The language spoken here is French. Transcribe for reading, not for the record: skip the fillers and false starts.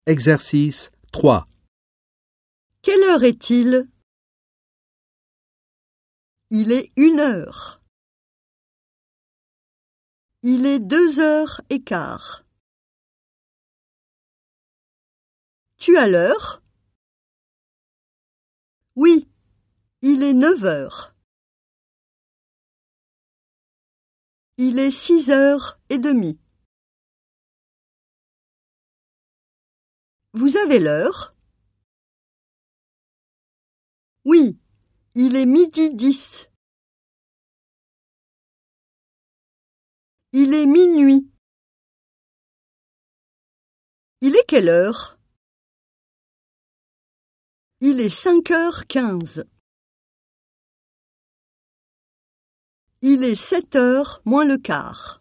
Exercice 3. Quelle heure est-il? Il est 1 heure. Il est 2h15. Tu as l'heure? Oui, il est 9 heures. Il est 6h30. Vous avez l'heure? Oui, il est 12h10. Il est minuit. Il est quelle heure? Il est 5h15. Il est 7h moins le quart.